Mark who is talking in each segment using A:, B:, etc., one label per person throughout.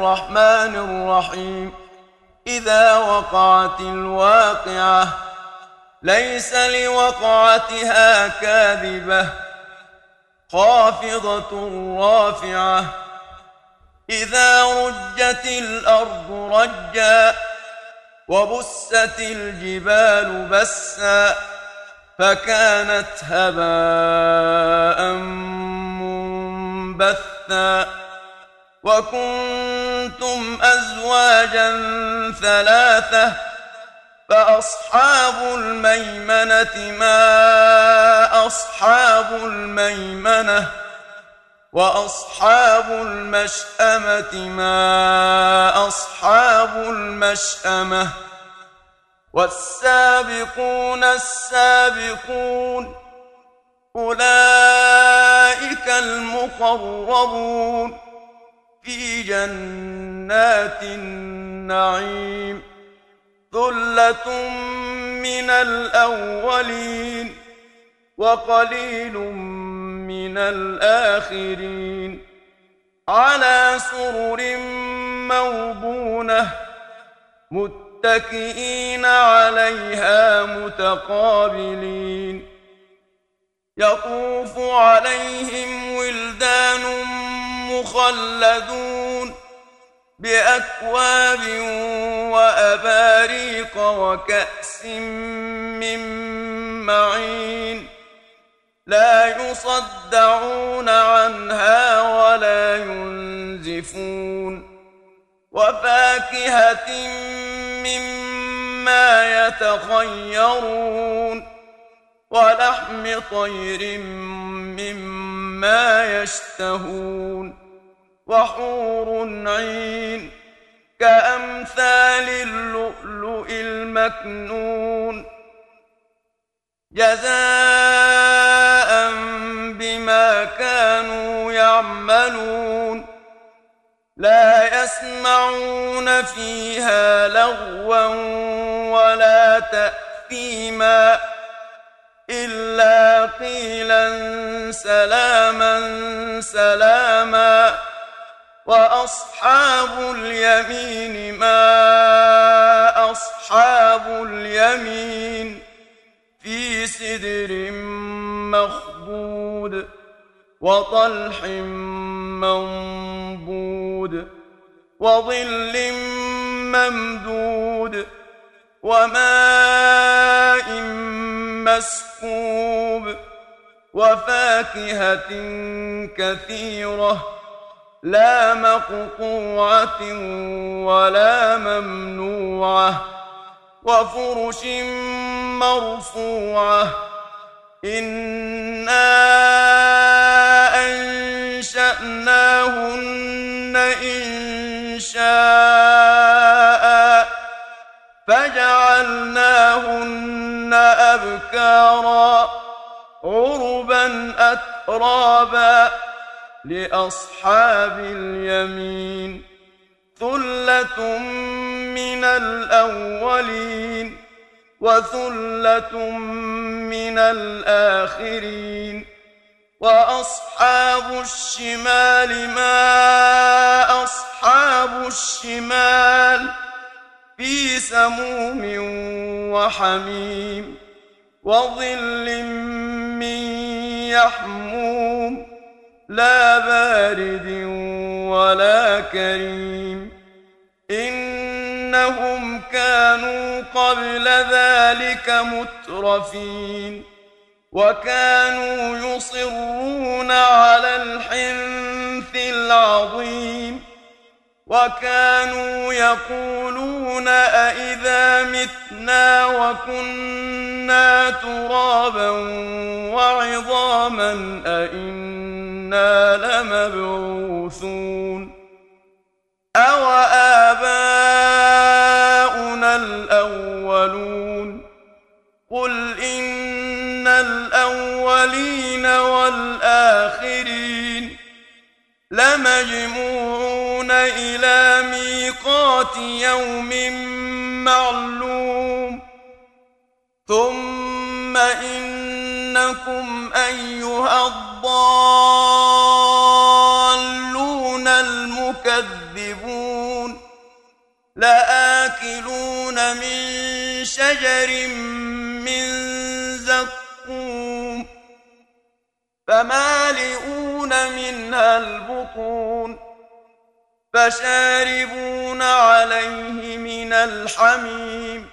A: الرحمن الرحيم إذا وقعت الواقعة ليس لوقعتها كاذبة خافضة رافعة إذا رجت الأرض رجا وبست الجبال بسا فكانت هباء منبثا وكنتم أزواجا ثلاثة فأصحاب الميمنة ما أصحاب الميمنة وأصحاب المشأمة ما أصحاب المشأمة والسابقون السابقون أولئك المقربون في جنات النعيم ثلة من الأولين وقليل من الآخرين على سرر موضونة متكئين عليها متقابلين يطوف عليهم ولدان مخلدون بأكواب وأباريق وكأس من معين لا يصدعون عنها ولا ينزفون وفاكهة مما يتخيرون ولحم طير مما يشتهون وحور عين كأمثال اللؤلؤ المكنون جزاء بما كانوا يعملون لا يسمعون فيها لغوا ولا تأثيما إلا قيلا سلاما سلاما وأصحاب اليمين ما أصحاب اليمين في سدر مخضود وطلح منضود وظل ممدود وماء مسكوب وفاكهة كثيرة لا مقطوعة ولا ممنوعة وفرش مرفوعة إنا أنشأناهن إنشاء فجعلناهن أبكارا عربا أترابا لأصحاب اليمين ثلة من الأولين وثلة من الآخرين وأصحاب الشمال ما أصحاب الشمال في سموم وحميم وظل من يحموم لا بارد ولا كريم إنهم كانوا قبل ذلك مترفين وكانوا يصرون على الحنث العظيم وكانوا يقولون أئذا متنا وكنا ترابا وعظاما أئنا لمبعوثون أو آباؤنا الأولون قل إن الأولين والآخرين لمجموعون إلى ميقات يوم معلوم ثم إنكم أيها الضالون المكذبون لآكلون من شجر من زقوم فمالئون منها البطون فشاربون عليه من الحميم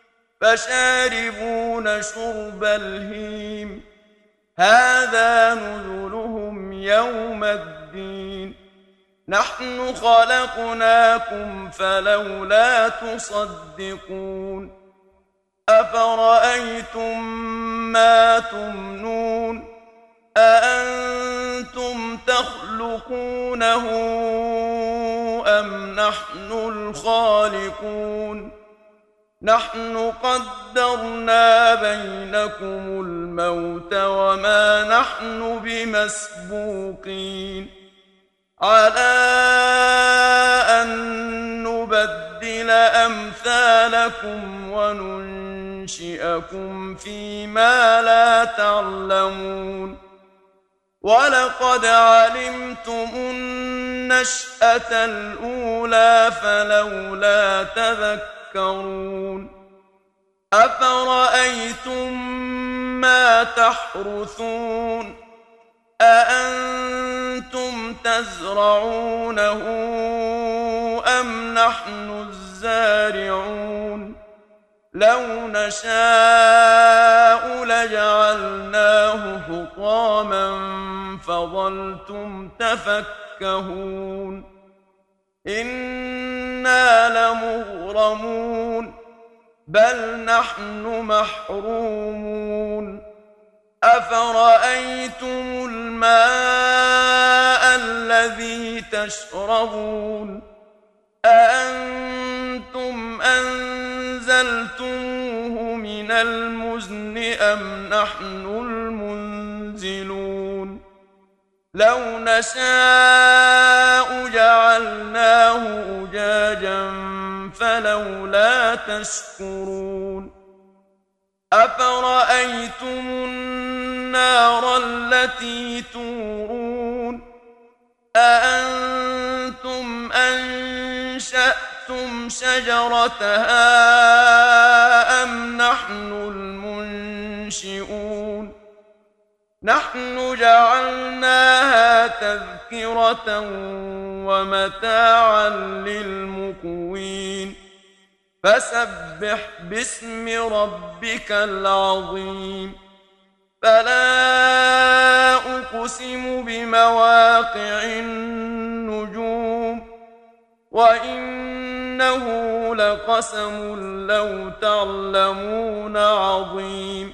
A: فشاربون شرب الهيم هذا نزلهم يوم الدين نحن خلقناكم فلولا تصدقون أفرأيتم ما تمنون أأنتم تخلقونه أم نحن الخالقون نحن قدرنا بينكم الموت وما نحن بمسبوقين على أن نبدل أمثالكم وننشئكم فيما لا تعلمون ولقد علمتم النشأة الأولى فلولا تذكرون أفرأيتم ما تحرثون أأنتم تزرعونه أم نحن الزارعون لو نشاء لجعلناه حطاما فظلتم تفكهون إنا لمغرمون بل نحن محرومون أفرأيتم الماء الذي تشربون أأنتم أنزلتموه من المزن أم نحن المنزلون لو نشاء جعلناه أجاجا فلولا تشكرون أفرأيتم النار التي تورون أأنتم أنشأتم شجرتها أم نحن المنشئون نحن جعلناها تذكرة ومتاعا للمقوين فسبح باسم ربك العظيم فلا أقسم بمواقع النجوم وإنه لقسم لو تعلمون عظيم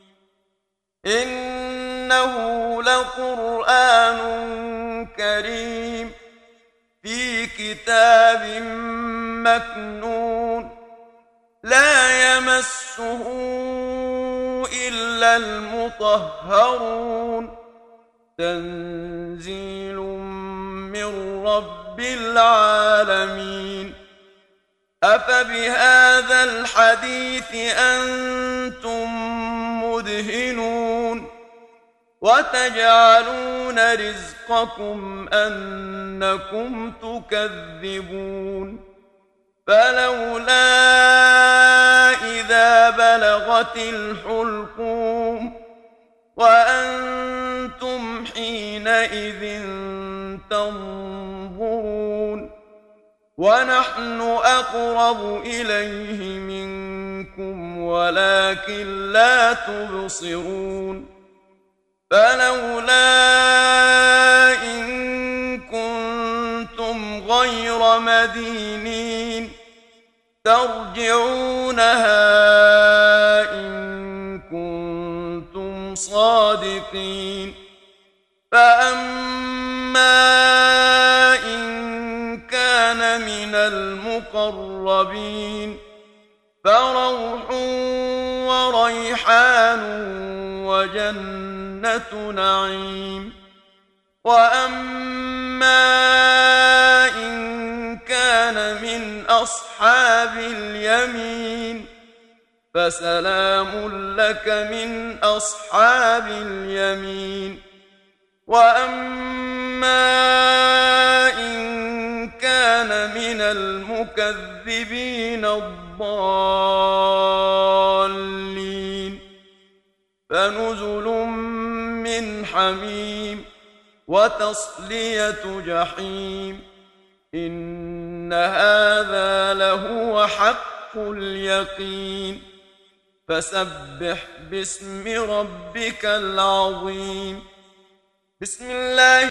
A: إنه لقرآن كريم في كتاب مكنون لا يمسه إلا المطهرون تنزيل من رب العالمين أفبهذا الحديث أنتم مدهنون وتجعلون رزقكم أنكم تكذبون فلولا إذا بلغت الحلقوم وأنتم حينئذ تنظرون ونحن أقرب إليه منكم ولكن لا تبصرون فلولا إن كنتم غير مدينين ترجعونها إن كنتم صادقين فأما إن كان من المقربين فروح وريحان وجنة نعيم وأما إن كان من أصحاب اليمين فسلام لك من أصحاب اليمين وأما إن كان من المكذبين الضالين فنزل من حميم وتصلية جحيم إن هذا لهو حق اليقين فسبح باسم ربك العظيم بسم الله